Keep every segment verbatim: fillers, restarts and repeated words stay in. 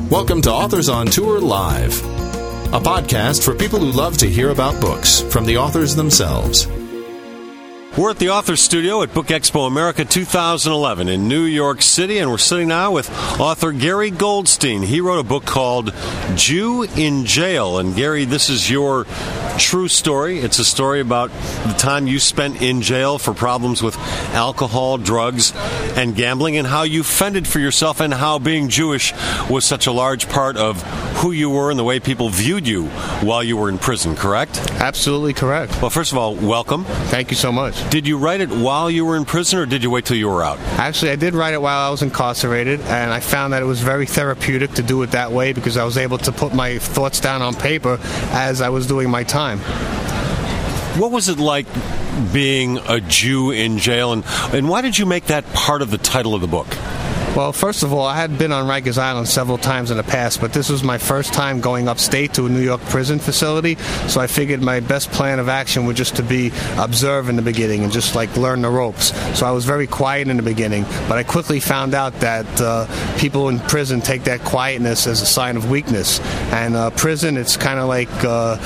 Welcome to Authors on Tour Live, a podcast for people who love to hear about books from the authors themselves. We're at the Authors Studio at Book Expo America two thousand eleven in New York City, and we're sitting now with author Gary Goldstein. He wrote a book called Jew in Jail. And Gary, this is your true story. It's a story about the time you spent in jail for problems with alcohol, drugs, and gambling, and how you fended for yourself, and how being Jewish was such a large part of who you were and the way people viewed you while you were in prison, correct? Absolutely correct. Well, first of all, welcome. Thank you so much. Did you write it while you were in prison, or did you wait till you were out? Actually, I did write it while I was incarcerated, and I found that it was very therapeutic to do it that way because I was able to put my thoughts down on paper as I was doing my time. What was it like being a Jew in jail, and, and why did you make that part of the title of the book? Well, first of all, I had been on Rikers Island several times in the past, but this was my first time going upstate to a New York prison facility, so I figured my best plan of action would just to be observe in the beginning and just like learn the ropes. So I was very quiet in the beginning, but I quickly found out that uh, people in prison take that quietness as a sign of weakness. And uh, prison, it's kind of like... Uh,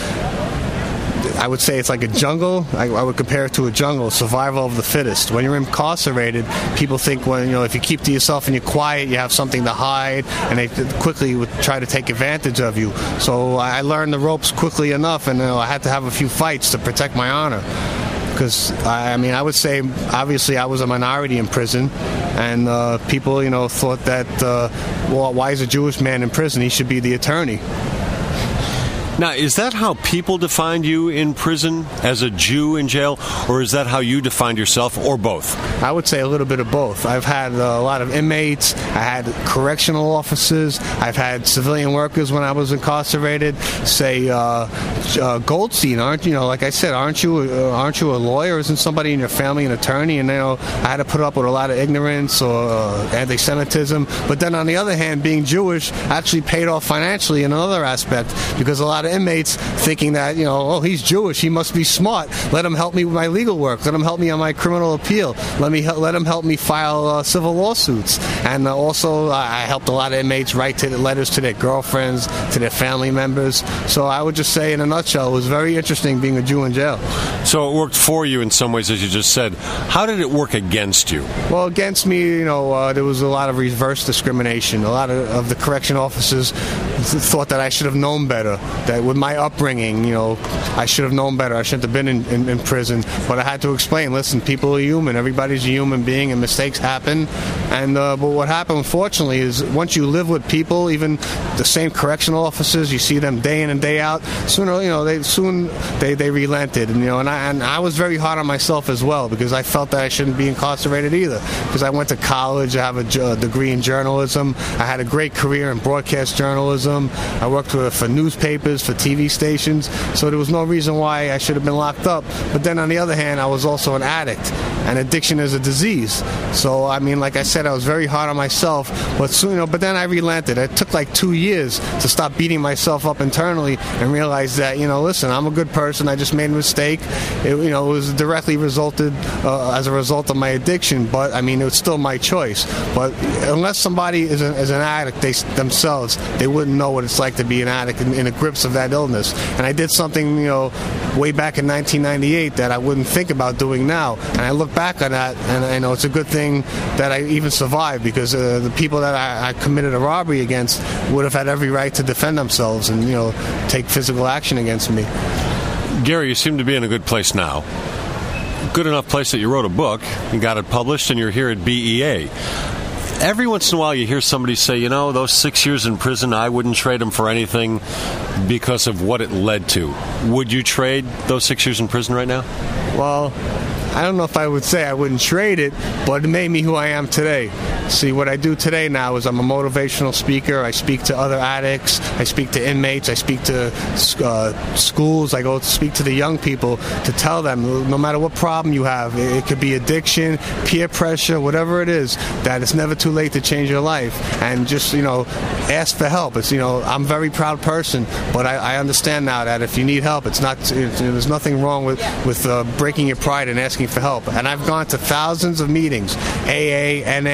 I would say it's like a jungle. I, I would compare it to a jungle, survival of the fittest. When you're incarcerated, people think, well, you know, if you keep to yourself and you're quiet, you have something to hide, and they quickly would try to take advantage of you. So I learned the ropes quickly enough, and you know, I had to have a few fights to protect my honor. Because, I mean, I would say, obviously, I was a minority in prison, and uh, people, you know, thought that, uh, well, why is a Jewish man in prison? He should be the attorney. Now, is that how people defined you in prison, as a Jew in jail, or is that how you defined yourself, or both? I would say a little bit of both. I've had a lot of inmates. I had correctional officers. I've had civilian workers when I was incarcerated say, uh, uh, Goldstein, aren't you know, like I said, aren't you uh, aren't you a lawyer? Isn't somebody in your family an attorney? And you know, I had to put up with a lot of ignorance or uh, anti-Semitism. But then on the other hand, being Jewish actually paid off financially in another aspect, because a lot of inmates thinking that, you know, oh, he's Jewish, he must be smart. Let him help me with my legal work. Let him help me on my criminal appeal. Let me let him help me file uh, civil lawsuits. And uh, also, uh, I helped a lot of inmates write to letters to their girlfriends, to their family members. So I would just say, in a nutshell, it was very interesting being a Jew in jail. So it worked for you in some ways, as you just said. How did it work against you? Well, against me, you know, uh, there was a lot of reverse discrimination. A lot of, of the correction officers thought that I should have known better, that with my upbringing, you know, I should have known better. I shouldn't have been in, in, in prison. But I had to explain, listen, people are human. Everybody's a human being, and mistakes happen. And uh, but what happened, unfortunately, is once you live with people, even the same correctional officers, you see them day in and day out, sooner, you know, they soon they, they relented. And, you know, and I, and I was very hard on myself as well, because I felt that I shouldn't be incarcerated either. Because I went to college, I have a, a degree in journalism. I had a great career in broadcast journalism. I worked for, for newspapers, for T V stations, so there was no reason why I should have been locked up. But then on the other hand, I was also an addict, and addiction is a disease. So I mean, like I said, I was very hard on myself, but soon, you know, but then I relented. It took like two years to stop beating myself up internally and realize that, you know, listen, I'm a good person. I just made a mistake. It, you know, it was directly resulted uh, as a result of my addiction, but I mean, it was still my choice. But unless somebody is, a, is an addict, they themselves, they wouldn't know what it's like to be an addict in, in the grips of that illness. And I did something, you know, way back in nineteen ninety-eight that I wouldn't think about doing now. And I look back on that, and I know it's a good thing that I even survived, because uh, the people that I, I committed a robbery against would have had every right to defend themselves and, you know, take physical action against me. Gary, you seem to be in a good place now. Good enough place that you wrote a book, you got it published, and you're here at B E A. Every once in a while you hear somebody say, you know, those six years in prison, I wouldn't trade them for anything because of what it led to. Would you trade those six years in prison right now? Well, I don't know if I would say I wouldn't trade it, but it made me who I am today. See, what I do today now is I'm a motivational speaker. I speak to other addicts. I speak to inmates. I speak to uh, schools. I go to speak to the young people to tell them, no matter what problem you have, it could be addiction, peer pressure, whatever it is, that it's never too late to change your life. And just, you know, ask for help. It's, you know, I'm a very proud person, but I, I understand now that if you need help, it's not, it, there's nothing wrong with, with uh, breaking your pride and asking for help. And I've gone to thousands of meetings, A A, N A, G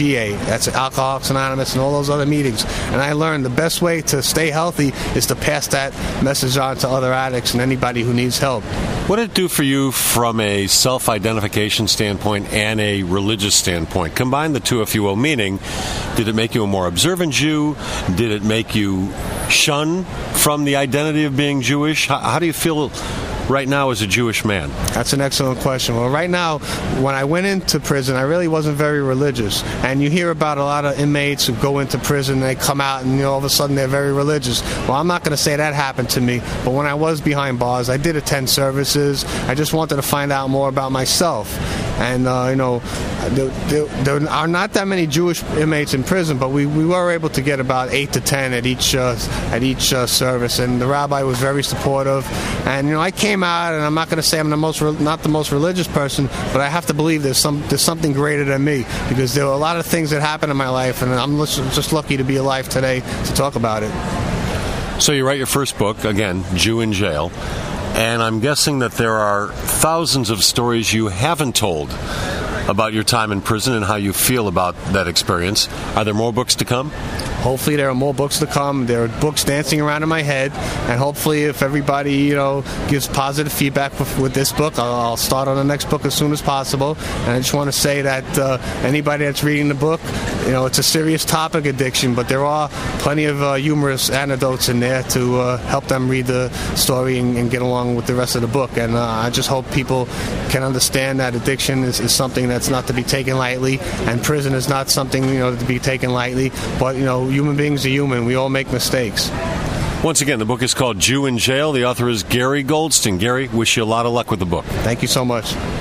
A A. That's Alcoholics Anonymous and all those other meetings. And I learned the best way to stay healthy is to pass that message on to other addicts and anybody who needs help. What did it do for you from a self-identification standpoint and a religious standpoint? Combine the two, if you will, meaning, did it make you a more observant Jew? Did it make you shun from the identity of being Jewish? How, how do you feel right now as a Jewish man? That's an excellent question. Well, right now, when I went into prison, I really wasn't very religious. And you hear about a lot of inmates who go into prison, and they come out, and you know, all of a sudden they're very religious. Well, I'm not going to say that happened to me, but when I was behind bars, I did attend services. I just wanted to find out more about myself. And, uh, you know, there, there, there are not that many Jewish inmates in prison, but we, we were able to get about eight to ten at each uh, at each uh, service, and the rabbi was very supportive. And, you know, I came out, and I'm not going to say I'm the most re- not the most religious person, but I have to believe there's some there's something greater than me, because there were a lot of things that happened in my life, and I'm just lucky to be alive today to talk about it. So you write your first book, again, Jew in Jail, and I'm guessing that there are thousands of stories you haven't told about your time in prison and how you feel about that experience. Are there more books to come? Hopefully there are more books to come. There are books dancing around in my head, and hopefully if everybody, you know, gives positive feedback with, with this book, I'll, I'll start on the next book as soon as possible. And I just want to say that uh, anybody that's reading the book, you know, it's a serious topic, addiction, but there are plenty of uh, humorous anecdotes in there to uh, help them read the story and, and get along with the rest of the book. And uh, I just hope people can understand that addiction is, is something that's not to be taken lightly, and prison is not something, you know, to be taken lightly. But, you know, human beings are human. We all make mistakes. Once again, the book is called Jew in Jail. The author is Gary Goldstein. Gary, wish you a lot of luck with the book. Thank you so much.